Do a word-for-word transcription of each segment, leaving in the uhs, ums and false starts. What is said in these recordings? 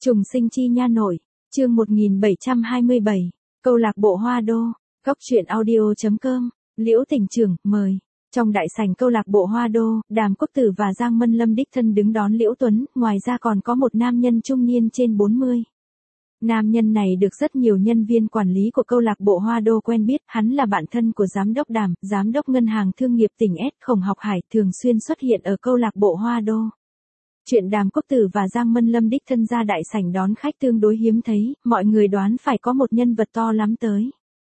Trùng sinh chi nha nội, chương một nghìn bảy trăm hai mươi bảy, câu lạc bộ Hoa Đô, góc truyện audio.com, Liễu Tỉnh Trưởng, mời. Trong đại sảnh câu lạc bộ Hoa Đô, Đàm Quốc Tử và Giang Mân Lâm đích thân đứng đón Liễu Tuấn, ngoài ra còn có một nam nhân trung niên trên bốn mươi. Nam nhân này được rất nhiều nhân viên quản lý của câu lạc bộ Hoa Đô quen biết, hắn là bạn thân của giám đốc Đàm, giám đốc ngân hàng thương nghiệp tỉnh S, Khổng Học Hải, thường xuyên xuất hiện ở câu lạc bộ Hoa Đô. Chuyện Đàm Quốc Tử và Giang Mân Lâm đích thân ra đại sảnh đón khách tương đối hiếm thấy, mọi người đoán phải có một nhân vật to lắm tới.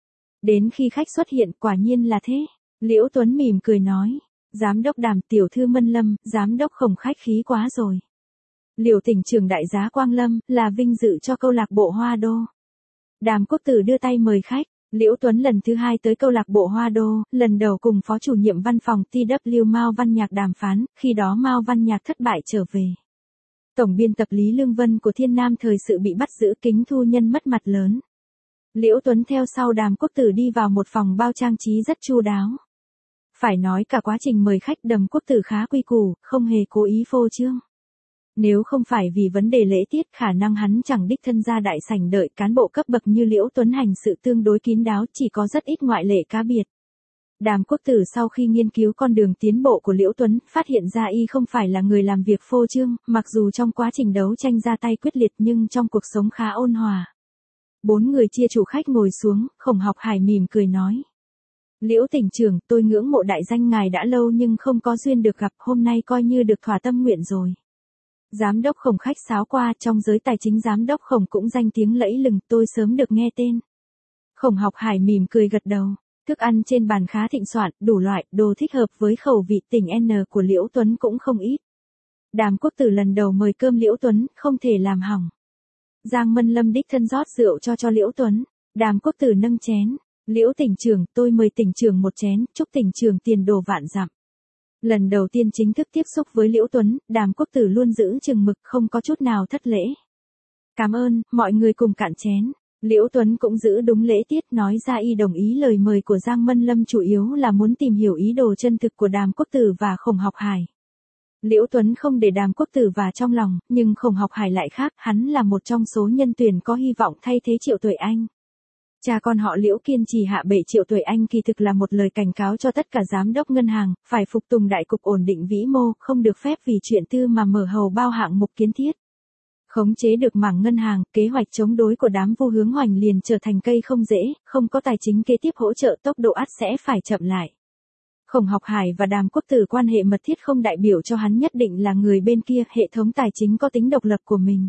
Đến khi khách xuất hiện, quả nhiên là thế. Liễu Tuấn mỉm cười nói, giám đốc Đàm, tiểu thư Mân Lâm, giám đốc Khổng khách khí quá rồi. Liễu Tỉnh Trưởng đại giá Quang Lâm, là vinh dự cho câu lạc bộ Hoa Đô. Đàm Quốc Tử đưa tay mời khách. Liễu Tuấn lần thứ hai tới câu lạc bộ Hoa Đô, lần đầu cùng phó chủ nhiệm văn phòng tê vê Mao Văn Nhạc đàm phán, khi đó Mao Văn Nhạc thất bại trở về. Tổng biên tập Lý Lương Vân của Thiên Nam thời sự bị bắt giữ, Kính Thu Nhân mất mặt lớn. Liễu Tuấn theo sau Đàm Quốc Tử đi vào một phòng bao trang trí rất chu đáo. Phải nói cả quá trình mời khách Đàm Quốc Tử khá quy củ, không hề cố ý phô trương. Nếu không phải vì vấn đề lễ tiết, khả năng hắn chẳng đích thân ra đại sảnh đợi cán bộ cấp bậc như Liễu Tuấn hành sự tương đối kín đáo, chỉ có rất ít ngoại lệ cá biệt. Đàm Quốc Tử sau khi nghiên cứu con đường tiến bộ của Liễu Tuấn, phát hiện ra y không phải là người làm việc phô trương, mặc dù trong quá trình đấu tranh ra tay quyết liệt nhưng trong cuộc sống khá ôn hòa. Bốn người chia chủ khách ngồi xuống, Khổng Học Hải mỉm cười nói. Liễu Tỉnh Trưởng, tôi ngưỡng mộ đại danh ngài đã lâu nhưng không có duyên được gặp, hôm nay coi như được thỏa tâm nguyện rồi. Giám đốc Khổng khách sáo qua, trong giới tài chính giám đốc Khổng cũng danh tiếng lẫy lừng, tôi sớm được nghe tên. Khổng Học Hải mỉm cười gật đầu, thức ăn trên bàn khá thịnh soạn, đủ loại, đồ thích hợp với khẩu vị tỉnh N của Liễu Tuấn cũng không ít. Đàm Quốc Tử lần đầu mời cơm Liễu Tuấn, không thể làm hỏng. Giang Mân Lâm đích thân rót rượu cho cho Liễu Tuấn, Đàm Quốc Tử nâng chén, Liễu Tỉnh Trưởng, tôi mời Tỉnh Trưởng một chén, chúc Tỉnh Trưởng tiền đồ vạn dặm. Lần đầu tiên chính thức tiếp xúc với Liễu Tuấn, Đàm Quốc Tử luôn giữ chừng mực, không có chút nào thất lễ. Cảm ơn, mọi người cùng cạn chén. Liễu Tuấn cũng giữ đúng lễ tiết, nói ra y đồng ý lời mời của Giang Mân Lâm chủ yếu là muốn tìm hiểu ý đồ chân thực của Đàm Quốc Tử và Khổng Học Hải. Liễu Tuấn không để Đàm Quốc Tử vào trong lòng, nhưng Khổng Học Hải lại khác, hắn là một trong số nhân tuyển có hy vọng thay thế Triệu Tuệ Anh. Cha con họ Liễu kiên trì hạ bệ Triệu Tuệ Anh kỳ thực là một lời cảnh cáo cho tất cả giám đốc ngân hàng, phải phục tùng đại cục ổn định vĩ mô, không được phép vì chuyện tư mà mở hầu bao hạng mục kiến thiết. Khống chế được mảng ngân hàng, kế hoạch chống đối của đám vô hướng hoành liền trở thành cây không dễ, không có tài chính kế tiếp hỗ trợ tốc độ ắt sẽ phải chậm lại. Khổng Học Hải và Đàm Quốc Tử quan hệ mật thiết không đại biểu cho hắn nhất định là người bên kia, hệ thống tài chính có tính độc lập của mình.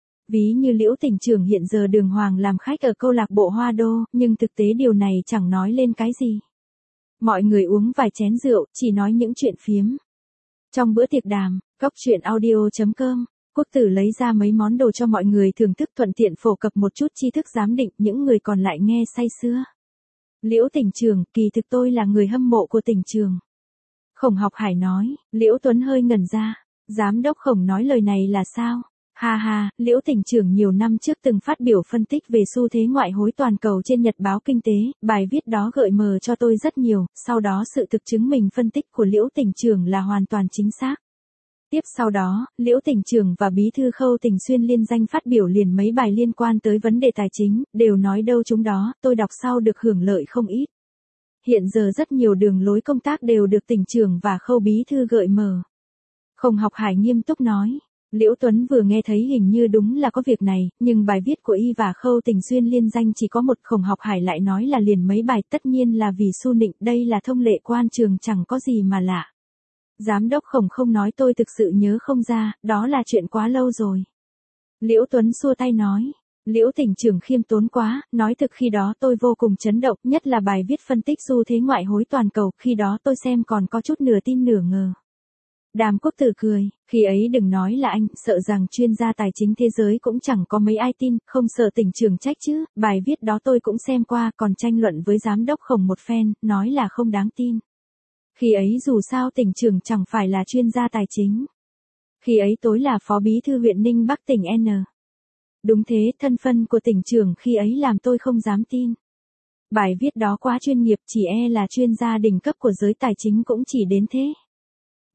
Ví như Liễu Tỉnh Trưởng hiện giờ đường hoàng làm khách ở câu lạc bộ Hoa Đô, nhưng thực tế điều này chẳng nói lên cái gì. Mọi người uống vài chén rượu, chỉ nói những chuyện phiếm. Trong bữa tiệc đàm, góc truyện audio.com, Quốc Tử lấy ra mấy món đồ cho mọi người thưởng thức, thuận tiện phổ cập một chút tri thức giám định, những người còn lại nghe say sưa. Liễu Tỉnh Trưởng, kỳ thực tôi là người hâm mộ của Tỉnh Trưởng. Khổng Học Hải nói, Liễu Tuấn hơi ngẩn ra, giám đốc Khổng nói lời này là sao? Ha ha, Liễu Tỉnh Trưởng nhiều năm trước từng phát biểu phân tích về xu thế ngoại hối toàn cầu trên Nhật báo Kinh tế, bài viết đó gợi mờ cho tôi rất nhiều, sau đó sự thực chứng minh phân tích của Liễu Tỉnh Trưởng là hoàn toàn chính xác. Tiếp sau đó, Liễu Tỉnh Trưởng và Bí thư Khâu Tỉnh Xuyên liên danh phát biểu liền mấy bài liên quan tới vấn đề tài chính, đều nói đâu chúng đó, tôi đọc sau được hưởng lợi không ít. Hiện giờ rất nhiều đường lối công tác đều được Tỉnh Trưởng và Khâu Bí thư gợi mờ. Khổng Học Hải nghiêm túc nói. Liễu Tuấn vừa nghe thấy hình như đúng là có việc này, nhưng bài viết của y và Khâu Tỉnh Xuyên liên danh chỉ có một. Khổng Học Hải lại nói là liền mấy bài, tất nhiên là vì su nịnh, đây là thông lệ quan trường chẳng có gì mà lạ. Giám đốc Khổng không nói tôi thực sự nhớ không ra, đó là chuyện quá lâu rồi. Liễu Tuấn xua tay nói, Liễu Tỉnh Trưởng khiêm tốn quá, nói thực khi đó tôi vô cùng chấn động, nhất là bài viết phân tích xu thế ngoại hối toàn cầu, khi đó tôi xem còn có chút nửa tin nửa ngờ. Đàm Quốc Tử cười, khi ấy đừng nói là anh, sợ rằng chuyên gia tài chính thế giới cũng chẳng có mấy ai tin, không sợ Tỉnh Trưởng trách chứ, bài viết đó tôi cũng xem qua, còn tranh luận với giám đốc Khổng một phen, nói là không đáng tin. Khi ấy dù sao Tỉnh Trưởng chẳng phải là chuyên gia tài chính. Khi ấy tôi là phó bí thư huyện Ninh Bắc tỉnh N. Đúng thế, thân phân của Tỉnh Trưởng khi ấy làm tôi không dám tin. Bài viết đó quá chuyên nghiệp, chỉ e là chuyên gia đỉnh cấp của giới tài chính cũng chỉ đến thế.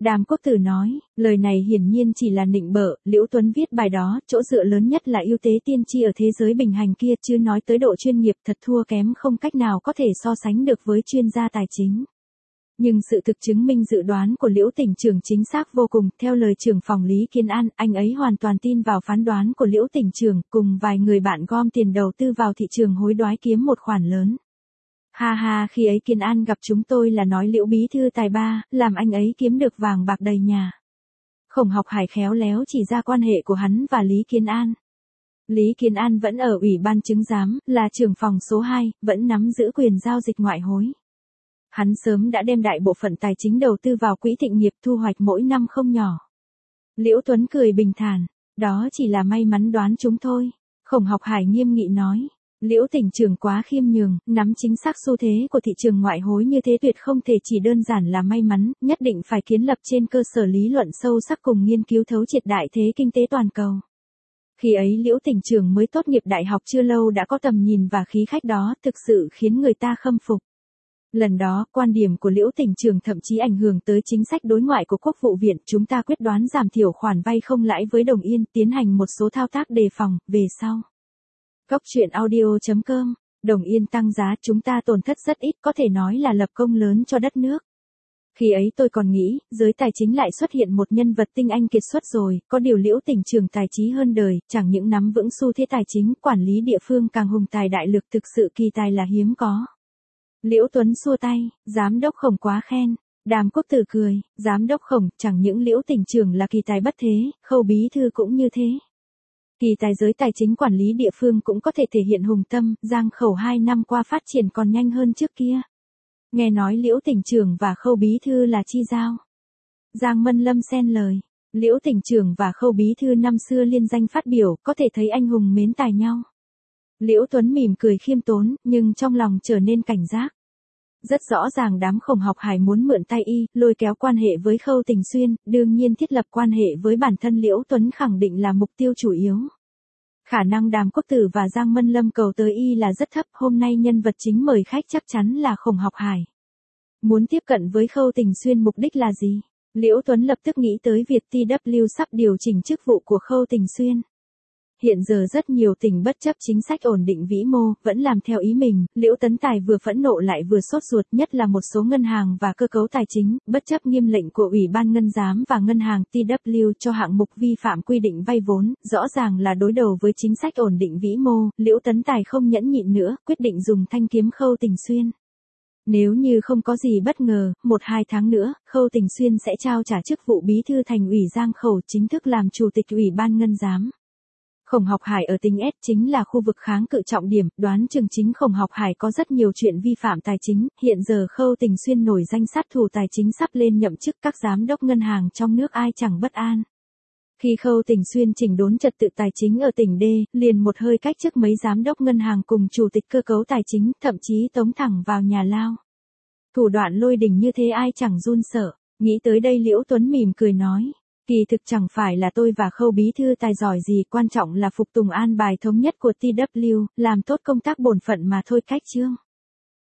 Đàm Quốc Tử nói, lời này hiển nhiên chỉ là nịnh bợ, Liễu Tuấn viết bài đó, chỗ dựa lớn nhất là ưu tế tiên tri ở thế giới bình hành kia, chứ nói tới độ chuyên nghiệp thật thua kém không cách nào có thể so sánh được với chuyên gia tài chính. Nhưng sự thực chứng minh dự đoán của Liễu tỉnh trưởng chính xác vô cùng, theo lời trưởng phòng Lý Kiến An, anh ấy hoàn toàn tin vào phán đoán của Liễu tỉnh trưởng, cùng vài người bạn gom tiền đầu tư vào thị trường hối đoái kiếm một khoản lớn. Ha ha, khi ấy Kiến An gặp chúng tôi là nói Liễu bí thư tài ba, làm anh ấy kiếm được vàng bạc đầy nhà. Khổng Học Hải khéo léo chỉ ra quan hệ của hắn và Lý Kiến An. Lý Kiến An vẫn ở Ủy ban chứng giám, là trưởng phòng số hai, vẫn nắm giữ quyền giao dịch ngoại hối. Hắn sớm đã đem đại bộ phận tài chính đầu tư vào quỹ Thịnh Nghiệp, thu hoạch mỗi năm không nhỏ. Liễu Tuấn cười bình thản, đó chỉ là may mắn đoán chúng thôi. Khổng Học Hải nghiêm nghị nói, Liễu tỉnh trưởng quá khiêm nhường, nắm chính xác xu thế của thị trường ngoại hối như thế tuyệt không thể chỉ đơn giản là may mắn, nhất định phải kiến lập trên cơ sở lý luận sâu sắc cùng nghiên cứu thấu triệt đại thế kinh tế toàn cầu. Khi ấy Liễu tỉnh trưởng mới tốt nghiệp đại học chưa lâu đã có tầm nhìn và khí khách đó, thực sự khiến người ta khâm phục. Lần đó, quan điểm của Liễu tỉnh trưởng thậm chí ảnh hưởng tới chính sách đối ngoại của Quốc vụ viện, chúng ta quyết đoán giảm thiểu khoản vay không lãi với đồng yên, tiến hành một số thao tác đề phòng, về sau. Góc truyện audio chấm com, đồng yên tăng giá, chúng ta tổn thất rất ít, có thể nói là lập công lớn cho đất nước. Khi ấy tôi còn nghĩ, giới tài chính lại xuất hiện một nhân vật tinh anh kiệt xuất rồi, có điều Liễu tỉnh trưởng tài trí hơn đời, chẳng những nắm vững xu thế tài chính, quản lý địa phương càng hùng tài đại lực, thực sự kỳ tài là hiếm có. Liễu Tuấn xua tay, giám đốc Khổng quá khen. Đàm Quốc Tử cười, giám đốc Khổng, chẳng những Liễu tỉnh trưởng là kỳ tài bất thế, Khâu bí thư cũng như thế. Kỳ tài giới tài chính quản lý địa phương cũng có thể thể hiện hùng tâm, Giang Khẩu hai năm qua phát triển còn nhanh hơn trước kia. Nghe nói Liễu tỉnh trưởng và Khâu bí thư là chi giao. Giang Mân Lâm xen lời, Liễu tỉnh trưởng và Khâu bí thư năm xưa liên danh phát biểu, có thể thấy anh hùng mến tài nhau. Liễu Tuấn mỉm cười khiêm tốn, nhưng trong lòng trở nên cảnh giác. Rất rõ ràng đám Khổng Học Hải muốn mượn tay y, lôi kéo quan hệ với Khâu Tình Xuyên, đương nhiên thiết lập quan hệ với bản thân Liễu Tuấn khẳng định là mục tiêu chủ yếu. Khả năng Đàm Quốc Tử và Giang Mân Lâm cầu tới y là rất thấp, hôm nay nhân vật chính mời khách chắc chắn là Khổng Học Hải. Muốn tiếp cận với Khâu Tình Xuyên mục đích là gì? Liễu Tuấn lập tức nghĩ tới việc tê vê sắp điều chỉnh chức vụ của Khâu Tình Xuyên. Hiện giờ rất nhiều tỉnh bất chấp chính sách ổn định vĩ mô, vẫn làm theo ý mình, Liễu Tấn Tài vừa phẫn nộ lại vừa sốt ruột, nhất là một số ngân hàng và cơ cấu tài chính, bất chấp nghiêm lệnh của Ủy ban Ngân giám và Ngân hàng tê vê cho hạng mục vi phạm quy định vay vốn, rõ ràng là đối đầu với chính sách ổn định vĩ mô, Liễu Tấn Tài không nhẫn nhịn nữa, quyết định dùng thanh kiếm Khâu Tình Xuyên. Nếu như không có gì bất ngờ, một hai tháng nữa, Khâu Tình Xuyên sẽ trao trả chức vụ bí thư thành ủy Giang Khẩu, chính thức làm chủ tịch Ủy ban Ngân giám. Khổng Học Hải ở tỉnh S chính là khu vực kháng cự trọng điểm, đoán chừng chính Khổng Học Hải có rất nhiều chuyện vi phạm tài chính, hiện giờ Khâu Tình Xuyên nổi danh sát thủ tài chính sắp lên nhậm chức, các giám đốc ngân hàng trong nước ai chẳng bất an. Khi Khâu Tình Xuyên chỉnh đốn trật tự tài chính ở tỉnh D, liền một hơi cách chức mấy giám đốc ngân hàng cùng chủ tịch cơ cấu tài chính, thậm chí tống thẳng vào nhà lao. Thủ đoạn lôi đình như thế ai chẳng run sợ, nghĩ tới đây Liễu Tuấn mỉm cười nói. Kỳ thực chẳng phải là tôi và Khâu bí thư tài giỏi gì, quan trọng là phục tùng an bài thống nhất của tê vê, làm tốt công tác bổn phận mà thôi. Cách chương